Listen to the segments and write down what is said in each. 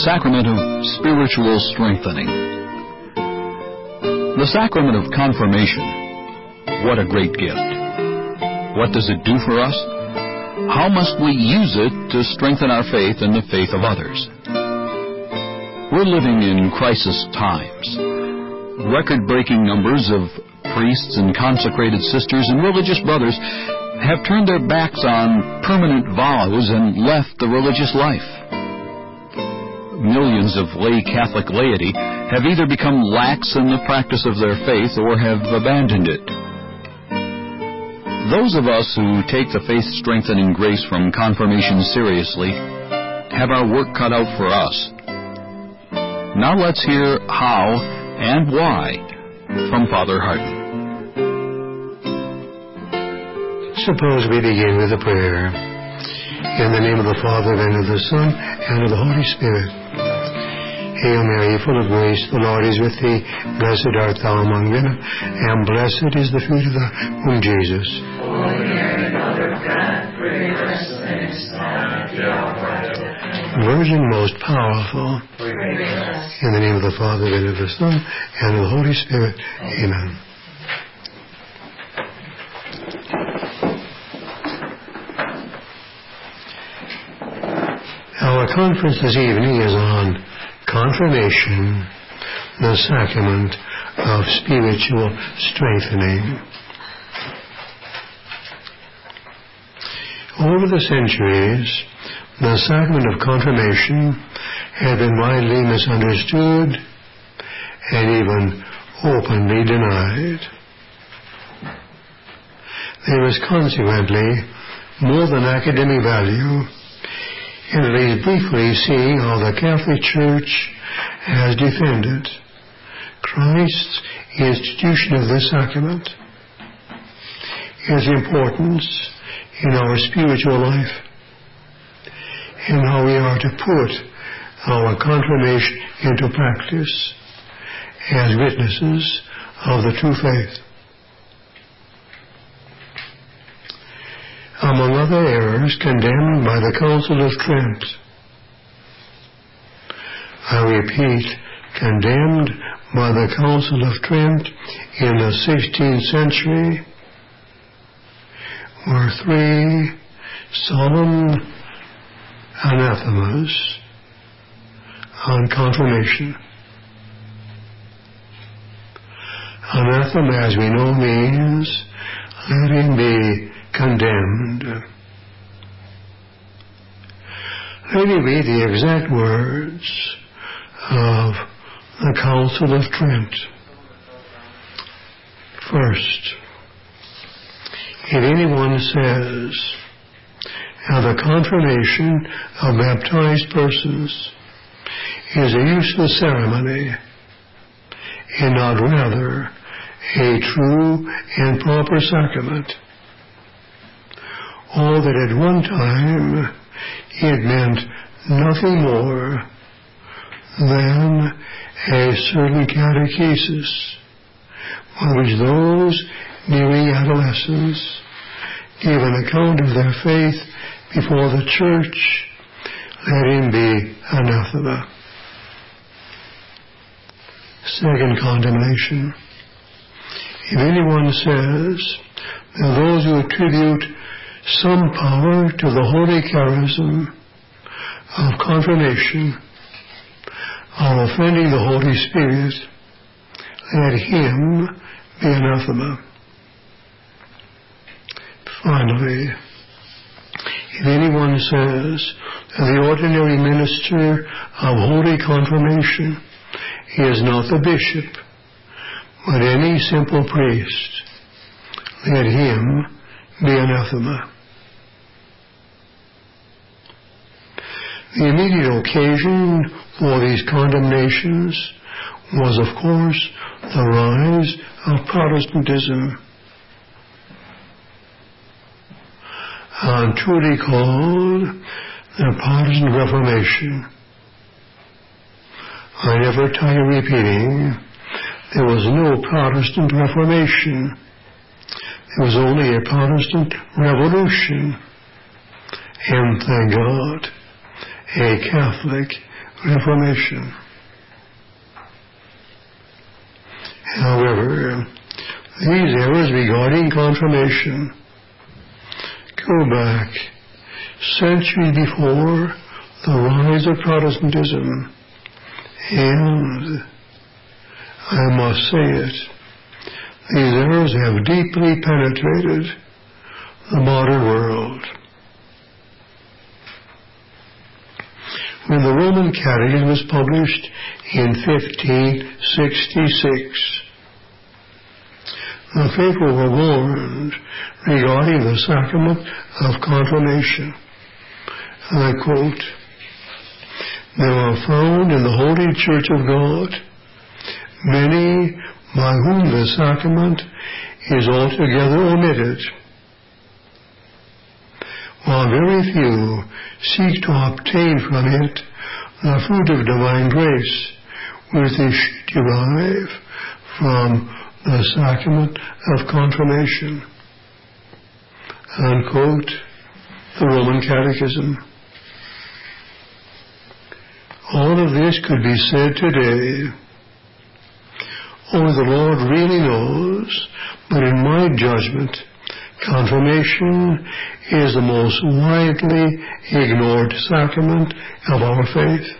sacrament of spiritual strengthening. The sacrament of confirmation. What a great gift. What does it do for us? How must we use it to strengthen our faith and the faith of others? We're living in crisis times. Record-breaking numbers of priests and consecrated sisters and religious brothers have turned their backs on permanent vows and left the religious life. Millions of lay Catholic laity have either become lax in the practice of their faith or have abandoned it. Those of us who take the faith-strengthening grace from confirmation seriously have our work cut out for us. Now let's hear how and why from Father Hardon. Suppose we begin with a prayer. In the name of the Father, and of the Son, and of the Holy Spirit. Hail Mary, full of grace, the Lord is with thee. Blessed art thou among women, and blessed is the fruit of thy womb, Jesus. Holy Mary, Mother of God, pray for us sinners, now and at the hour of our death. Virgin most powerful. Pray for us. In the name of the Father, and of the Son, and of the Holy Spirit. Amen. Our conference this evening is on confirmation, the sacrament of spiritual strengthening. Over the centuries, the sacrament of confirmation had been widely misunderstood and even openly denied. There is consequently more than academic value in at least briefly seeing how the Catholic Church has defended Christ's institution of this sacrament, its importance in our spiritual life, and how we are to put our confirmation into practice as witnesses of the true faith. Among other errors condemned by the Council of Trent, I repeat, condemned by the Council of Trent in the 16th century, were three solemn anathemas on confirmation. Anathema, as we know, means let him be condemned. Let me read the exact words of the Council of Trent. First, if anyone says how the confirmation of baptized persons is a useless ceremony and not rather a true and proper sacrament, or that at one time it meant nothing more than a certain catechesis on which those nearing adolescence gave an account of their faith before the Church, let him be anathema. Second condemnation. If anyone says that those who attribute some power to the holy charism of confirmation are offending the Holy Spirit, let him be anathema. Finally, if anyone says that the ordinary minister of holy confirmation is not the bishop, but any simple priest, let him be anathema. The immediate occasion for these condemnations was, of course, the rise of Protestantism, and truly called the Protestant Reformation. I never tire repeating, there was no Protestant Reformation. There was only a Protestant Revolution. And thank God, a Catholic Reformation. However, these errors regarding confirmation go back centuries before the rise of Protestantism, and I must say it, these errors have deeply penetrated the modern world. When the Roman Catechism was published in 1566, the faithful were warned regarding the sacrament of confirmation. And I quote, "There are found in the Holy Church of God many by whom the sacrament is altogether omitted, while very few seek to obtain from it the fruit of divine grace which they should derive from the sacrament of confirmation." Unquote, the Roman Catechism. All of this could be said today. Only the Lord really knows, but in my judgment, confirmation is the most widely ignored sacrament of our faith.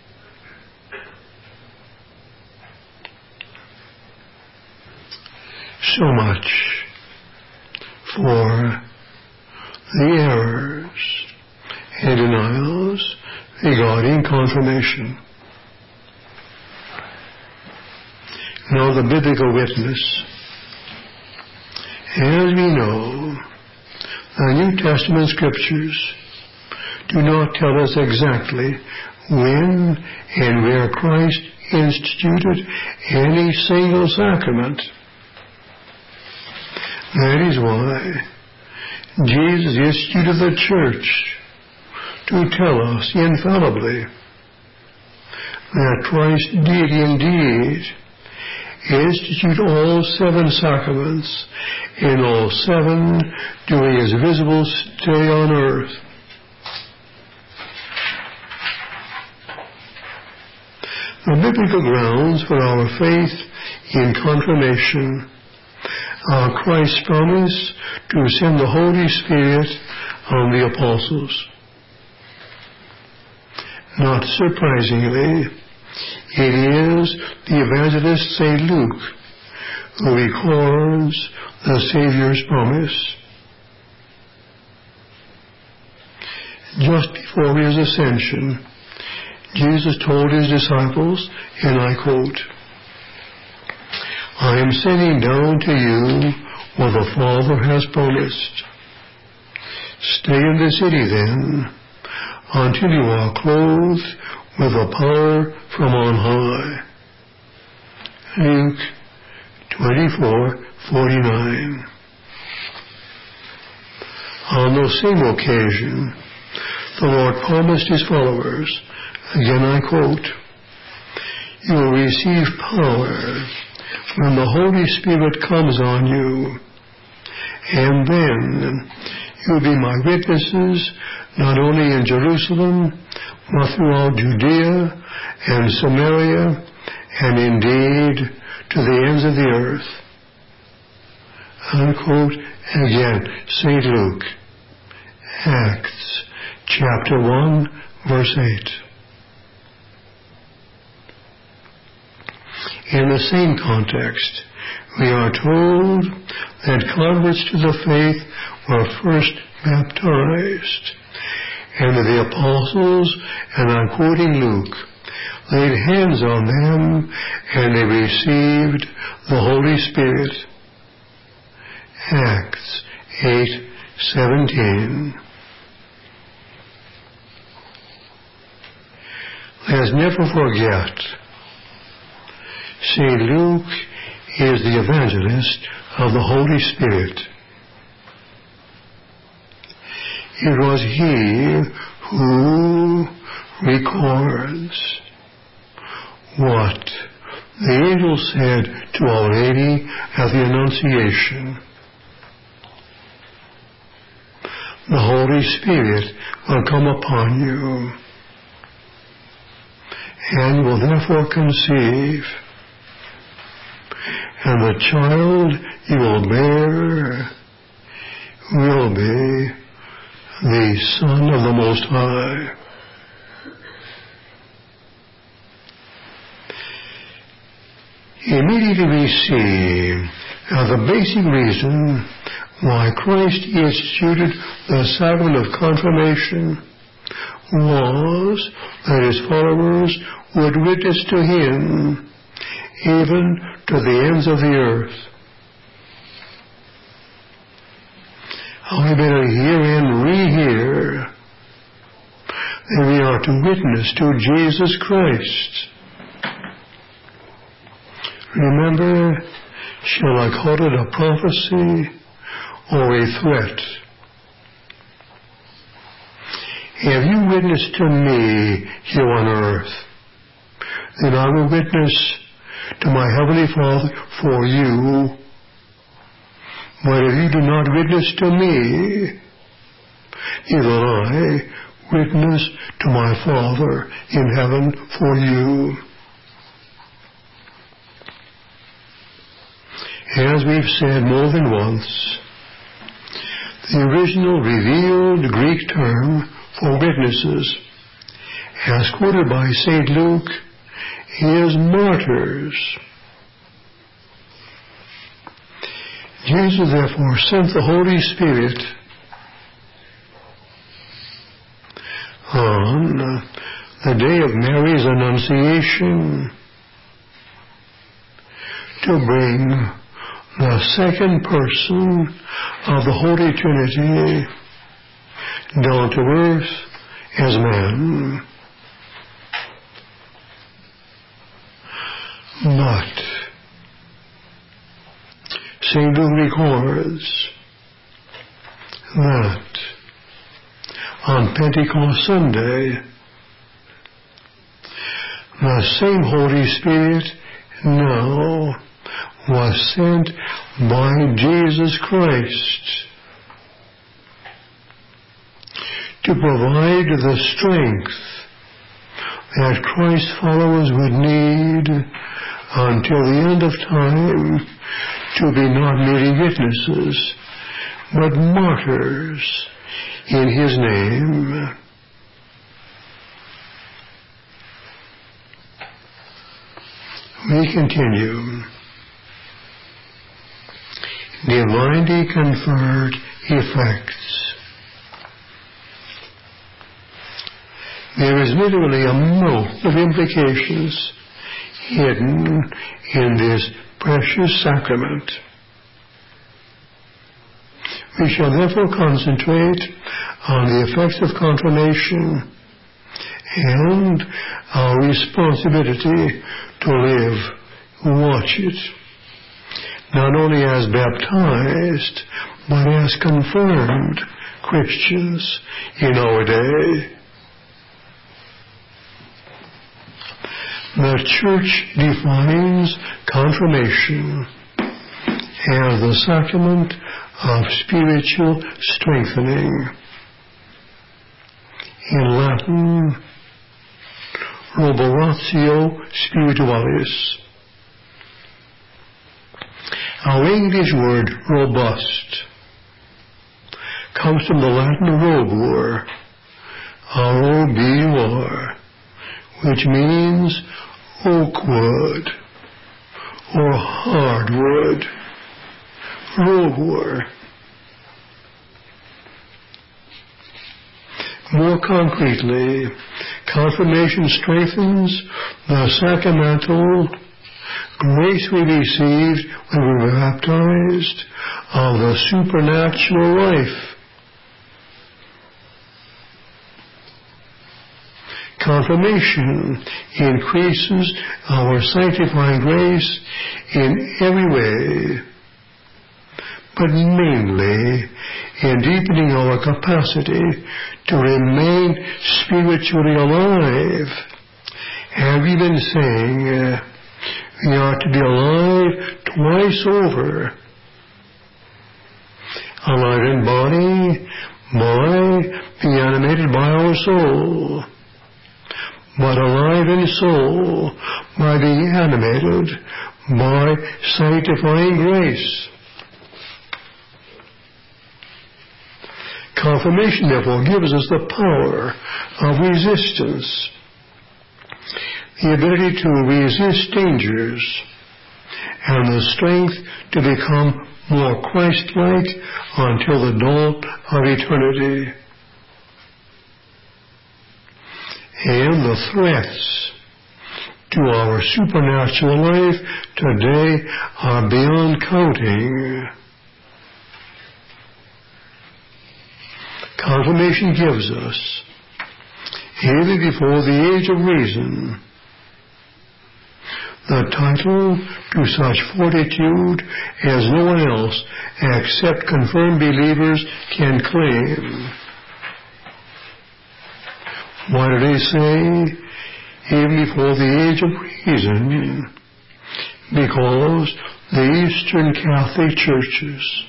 So much for the errors and denials regarding confirmation. Now the biblical witness. As we know, the New Testament scriptures do not tell us exactly when and where Christ instituted any single sacrament. That is why Jesus instituted the church to tell us infallibly that Christ did indeed institute all 7 sacraments in all 7 during his visible stay on earth. The biblical grounds for our faith in confirmation are Christ's promise to send the Holy Spirit on the apostles. Not surprisingly, it is the evangelist St. Luke who records the Savior's promise. Just before his ascension, Jesus told his disciples, and I quote, "I am sending down to you what the Father has promised. Stay in the city then, until you are clothed with the power from on high." Luke 24:49. On the same occasion, the Lord promised his followers, again I quote, "You will receive power when the Holy Spirit comes on you, and then you will be my witnesses not only in Jerusalem, but throughout Judea and Samaria, and indeed to the ends of the earth." Unquote, again, St. Luke, Acts chapter 1, verse 8. In the same context, we are told that converts to the faith were first baptized, and that the apostles, and I'm quoting Luke, laid hands on them and they received the Holy Spirit. Acts 8:17. Let's never forget, St. Luke is the evangelist of the Holy Spirit. It was he who records what the angel said to Our Lady at the Annunciation. The Holy Spirit will come upon you, and you will therefore conceive, and the child you will bear will be the Son of the Most High. Immediately we see the basic reason why Christ instituted the sacrament of confirmation was that his followers would witness to him even to the ends of the earth. I better herein rehear that we are to witness to Jesus Christ. Remember, shall I call it a prophecy or a threat? Have you witnessed to me here on earth? Then I will witness to my Heavenly Father for you. But if you do not witness to me, neither will I witness to my Father in heaven for you. As we've said more than once, the original revealed Greek term for witnesses, as quoted by St. Luke, is martyrs. Jesus therefore sent the Holy Spirit on the day of Mary's Annunciation to bring the second person of the Holy Trinity down to earth as man. But St. Luke records that on Pentecost Sunday, the same Holy Spirit now was sent by Jesus Christ to provide the strength that Christ's followers would need until the end of time to be not merely witnesses, but martyrs in his name. We continue. Divinely conferred effects. There is literally a multitude of implications hidden in this precious sacrament. We shall therefore concentrate on the effects of confirmation and our responsibility to live, watch it, not only as baptized, but as confirmed Christians in our day. The Church defines confirmation as the sacrament of spiritual strengthening. In Latin, roboratio spiritualis. Our English word robust comes from the Latin robur, R-O-B-U-R, which means oak wood or hardwood. Robur. More concretely, confirmation strengthens the sacramental grace we received when we were baptized of the supernatural life. Confirmation increases our sanctifying grace in every way, but mainly in deepening our capacity to remain spiritually alive. Have we been saying we are to be alive twice over? Alive in body, mind, being animated by our soul. but alive in soul by being animated by sanctifying grace. Confirmation, therefore, gives us the power of resistance, the ability to resist dangers, and the strength to become more Christ-like until the dawn of eternity. And the threats to our supernatural life today are beyond counting. Confirmation gives us, even before the age of reason, the title to such fortitude as no one else except confirmed believers can claim. Why do they say, even before the age of reason? Because the Eastern Catholic Churches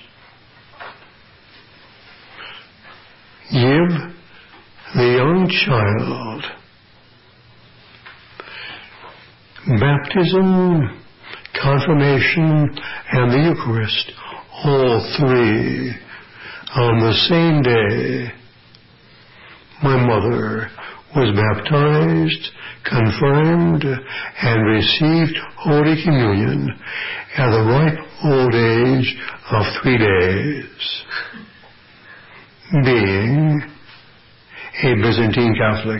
give the young child baptism, confirmation, and the Eucharist, all three, on the same day. My mother was baptized, confirmed, and received Holy Communion at the ripe old age of 3 days, being a Byzantine Catholic.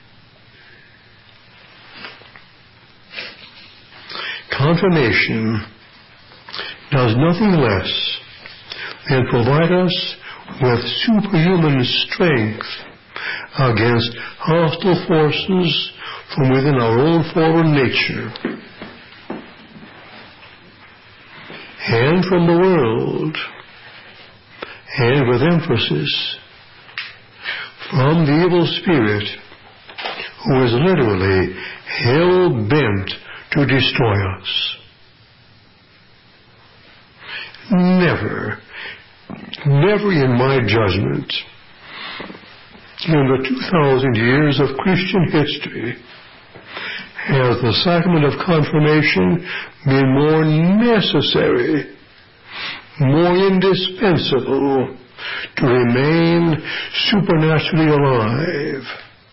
Confirmation does nothing less than provide us with superhuman strength against hostile forces from within our own fallen nature and from the world, and with emphasis, from the evil spirit who is literally hell-bent to destroy us. Never in my judgment, in the 2,000 years of Christian history, has the sacrament of confirmation been more necessary, more indispensable to remain supernaturally alive.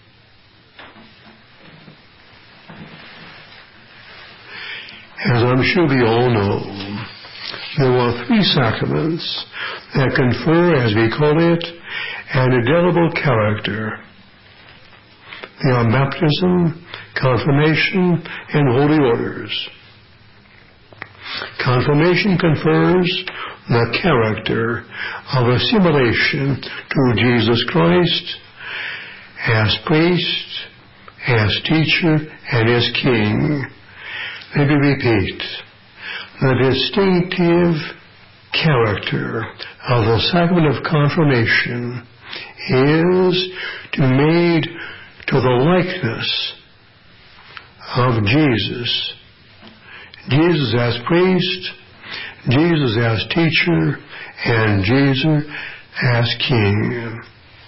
As I'm sure we all know, there are 3 sacraments that confer, as we call it, an indelible character. They are baptism, confirmation, and holy orders. Confirmation confers the character of assimilation to Jesus Christ as priest, as teacher, and as king. Let me repeat. The distinctive character of the sacrament of confirmation is to be made to the likeness of Jesus. Jesus as priest, Jesus as teacher, and Jesus as king.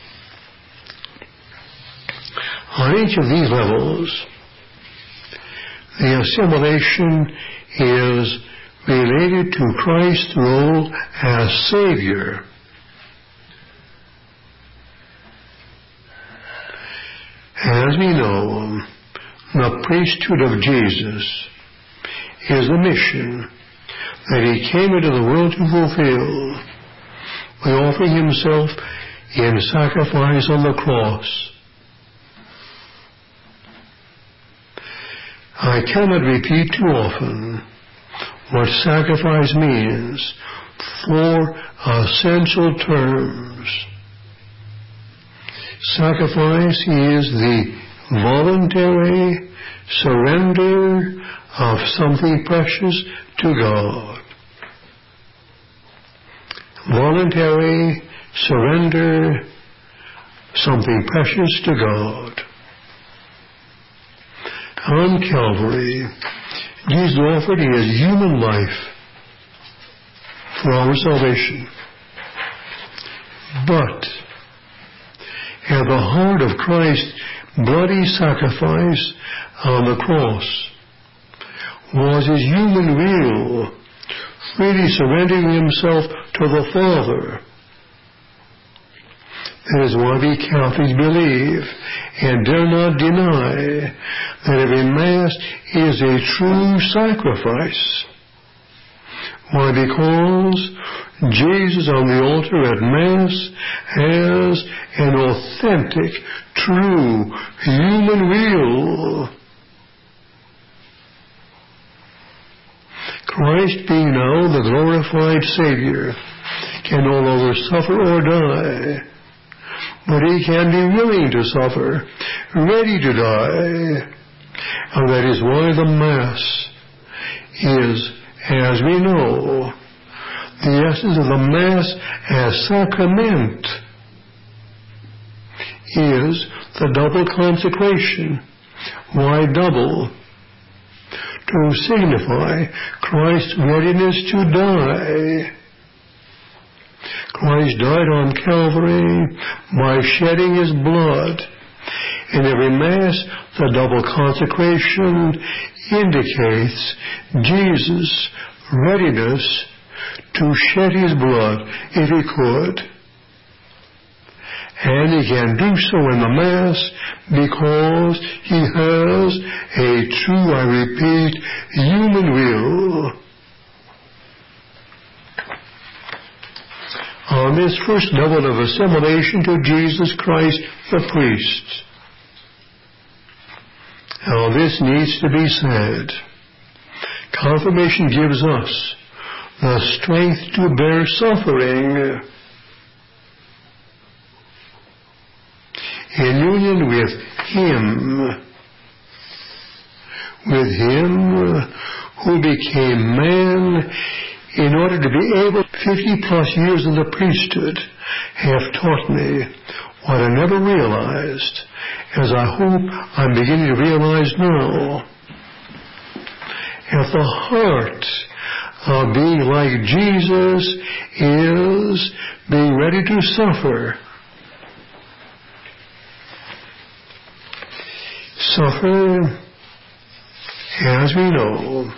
On each of these levels, the assimilation is related to Christ's role as Savior. As we know, the priesthood of Jesus is the mission that He came into the world to fulfill by offering Himself in sacrifice on the cross. I cannot repeat too often what sacrifice means, 4 essential terms. Sacrifice is the voluntary surrender of something precious to God. Voluntary surrender something precious to God. On Calvary, Jesus offered His human life for our salvation. But at the heart of Christ's bloody sacrifice on the cross was his human will, freely surrendering himself to the Father. That is why we Catholics believe and dare not deny that every Mass is a true sacrifice. Why? Because Jesus on the altar at Mass has an authentic, true, human will. Christ, being now the glorified Savior, can no longer suffer or die, but he can be willing to suffer, ready to die. And that is why the Mass is, as we know, the essence of the Mass as sacrament is the double consecration. Why double? To signify Christ's readiness to die. Christ died on Calvary by shedding his blood. In every Mass, the double consecration indicates Jesus' readiness to shed his blood if he could. And he can do so in the Mass because he has a true, I repeat, human will. On this first level of assimilation to Jesus Christ the priest, now this needs to be said. Confirmation gives us the strength to bear suffering in union with Him who became man in order to be able, 50 plus years in the priesthood have taught me what I never realized, as I hope I'm beginning to realize now. At the heart of being like Jesus is being ready to suffer. Suffer, as we know,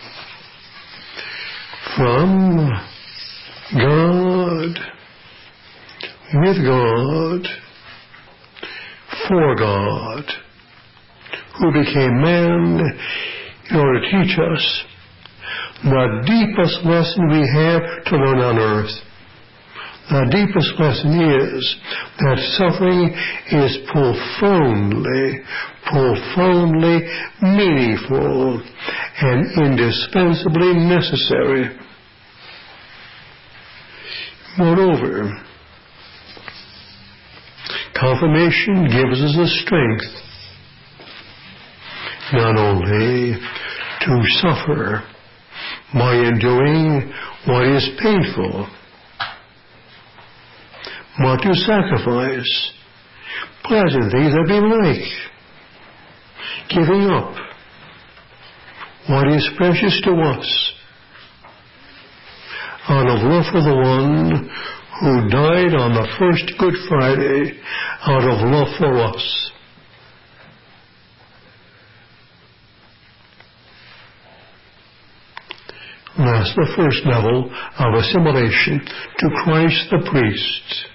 from God, with God, for God, who became man in order to teach us the deepest lesson we have to learn on earth. The deepest lesson is that suffering is profoundly meaningful and indispensably necessary. Moreover, confirmation gives us the strength not only to suffer by enduring what is painful, but to sacrifice pleasant things that we like, giving up what is precious to us out of love for the one who died on the first Good Friday out of love for us. That's the first level of assimilation to Christ the priest.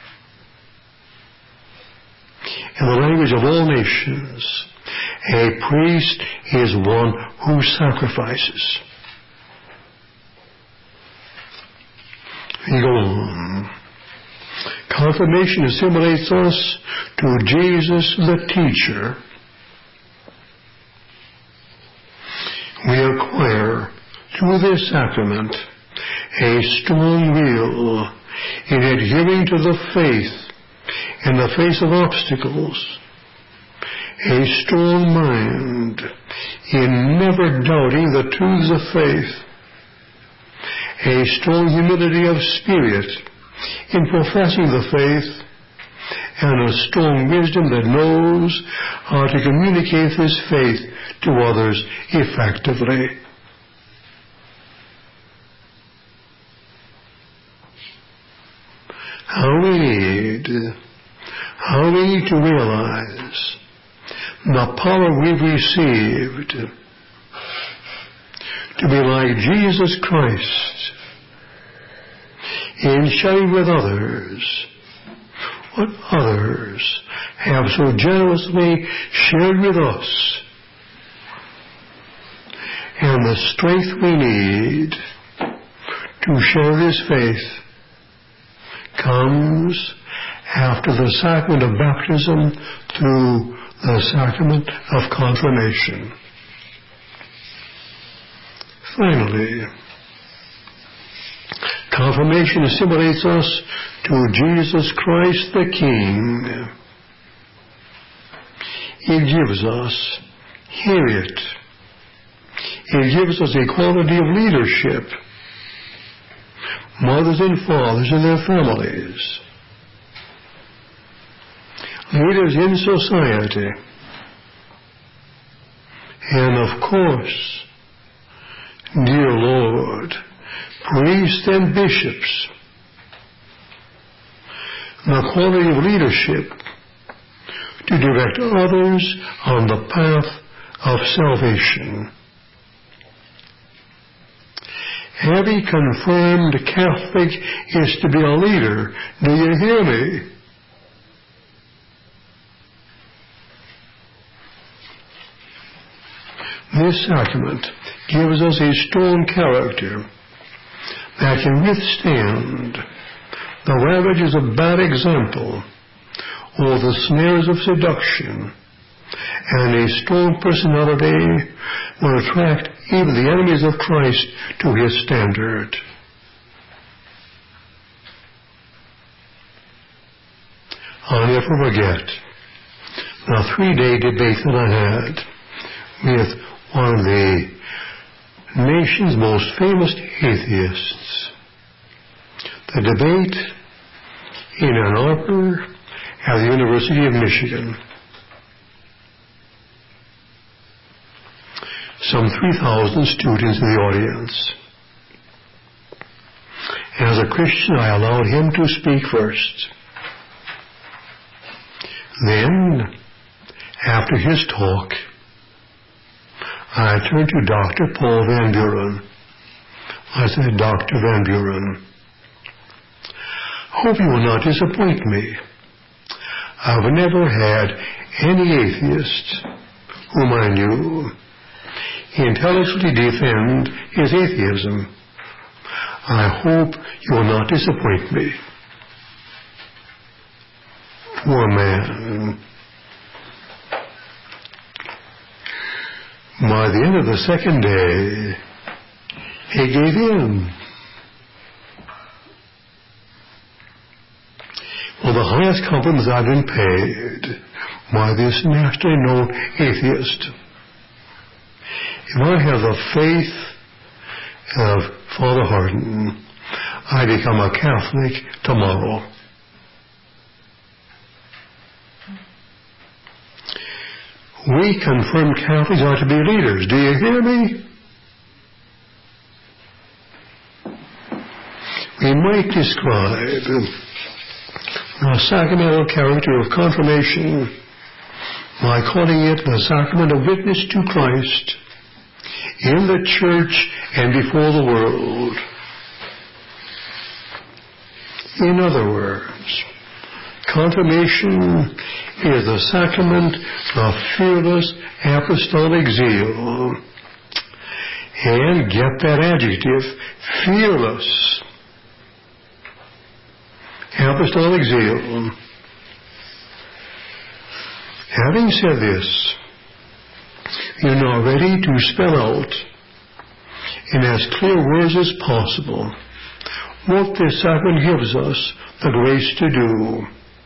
In the language of all nations, a priest is one who sacrifices. We go on. Confirmation assimilates us to Jesus the teacher. We acquire through this sacrament a strong will in adhering to the faith in the face of obstacles, a strong mind in never doubting the truths of faith, a strong humility of spirit in professing the faith, and a strong wisdom that knows how to communicate this faith to others effectively. How we need to realize the power we've received to be like Jesus Christ in sharing with others what others have so generously shared with us, and the strength we need to share this faith comes after the sacrament of baptism through the sacrament of confirmation. Finally, confirmation assimilates us to Jesus Christ the King. It gives us, hear it gives us equality of leadership, mothers and fathers in their families, leaders in society, and of course, dear Lord, priests and bishops, the quality of leadership to direct others on the path of salvation. Every confirmed Catholic is to be a leader. Do you hear me? This sacrament gives us a strong character that can withstand the ravages of bad example or the snares of seduction, and a strong personality will attract even the enemies of Christ to his standard. I'll never forget the 3-day debate that I had with one of the nation's most famous atheists. The debate in Ann Arbor at the University of Michigan. Some 3,000 students in the audience. As a Christian, I allowed him to speak first. Then, after his talk, I turned to Dr. Paul Van Buren. I said, Dr. Van Buren, hope you will not disappoint me. I've never had any atheist whom I knew intelligently defend his atheism. I hope you will not disappoint me. Poor man. By the end of the second day, he gave in. Well, the highest compliments I've been paid by this nationally known atheist. If I have the faith of Father Hardin, I become a Catholic tomorrow. We confirmed Catholics are to be leaders. Do you hear me? We might describe the sacramental character of confirmation by calling it the sacrament of witness to Christ in the church and before the world. In other words, confirmation is the sacrament of fearless apostolic zeal. And get that adjective, fearless apostolic zeal. Having said this, you're now ready to spell out in as clear words as possible what this sacrament gives us the grace to do.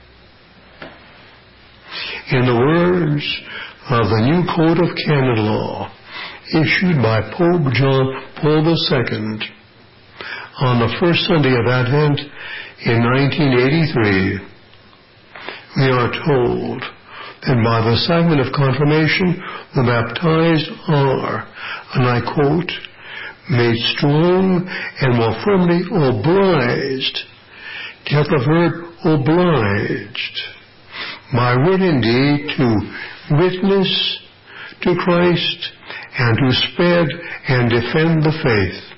In the words of the new Code of Canon Law issued by Pope John Paul II on the first Sunday of Advent in 1983, we are told that by the sacrament of confirmation, the baptized are, and I quote, made strong and more firmly obliged. Get the verb obliged. By word and deed to witness to Christ and to spread and defend the faith.